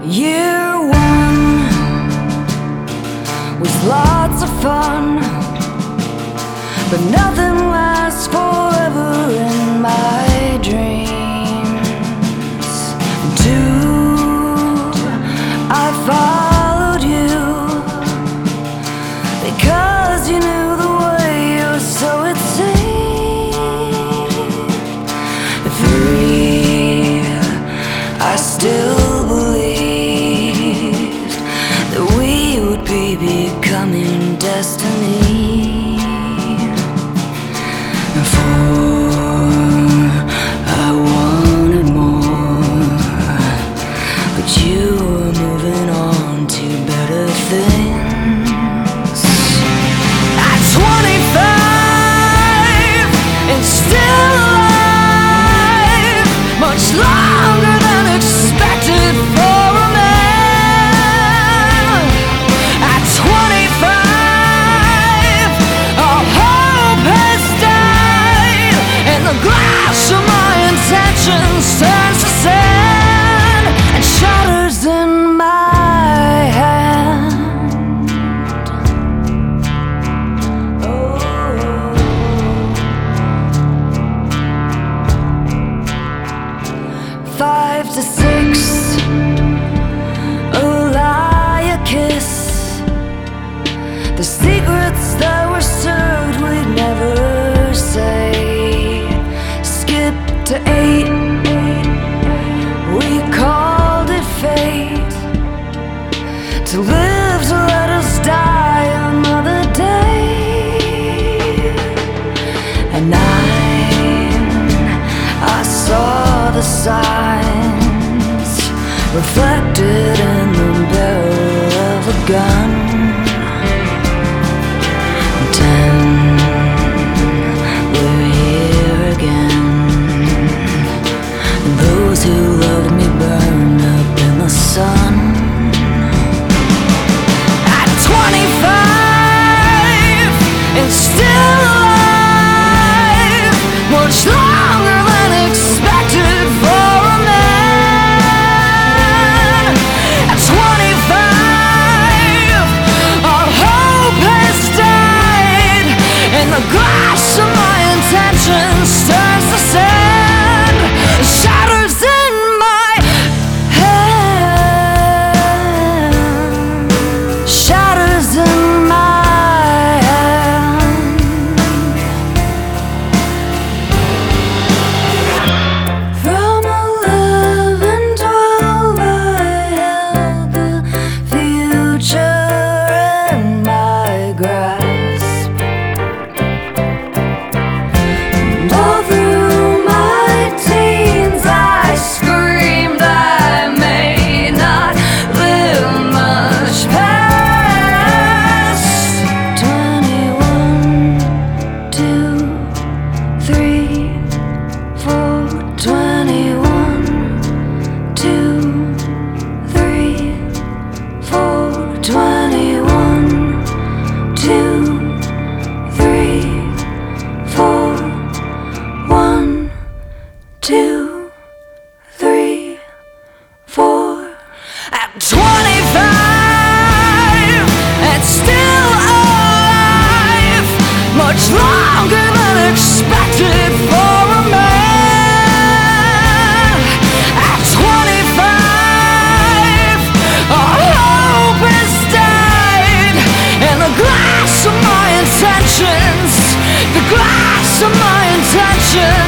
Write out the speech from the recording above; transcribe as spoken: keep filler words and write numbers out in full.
Year one was lots of fun, but nothing lasts forever in my dreams. Two, I followed you because you knew the way, or so it seemed. Three, I still believed that we would be becoming destiny. Four, I wanted more, but you were moving on to better things. At twenty-five and still alive, much longer than expected for a man. At twenty-five, all hope has died, and the glass of my intentions turns to sand and shatters in my hand. Oh. Five to six, oh, lie a kiss. The secrets that were served we'd never say. Skip to eight, we called it fate. To live to let us die another day. At nine, I saw the signs reflected in the barrel of a gun. Ten, we're here again. And those who loved me burned up in the sun. At twenty-five and still alive, much longer than expected for a man. At twenty-five, all hope has died, and the glass of my intentions turns to sand, shatters in my hand, shatters in my hand. From eleven, twelve, I held the future in my grasp. And all through my teens, I screamed I may not live much past twenty-one, two, three, four. Twenty-one, two, three, four. Twenty-one, two, three, four. One, two, three, four. At twenty-five and still alive, much longer than expected for a man. At twenty-five, all hope has died, and the glass of my intentions, the glass of my intentions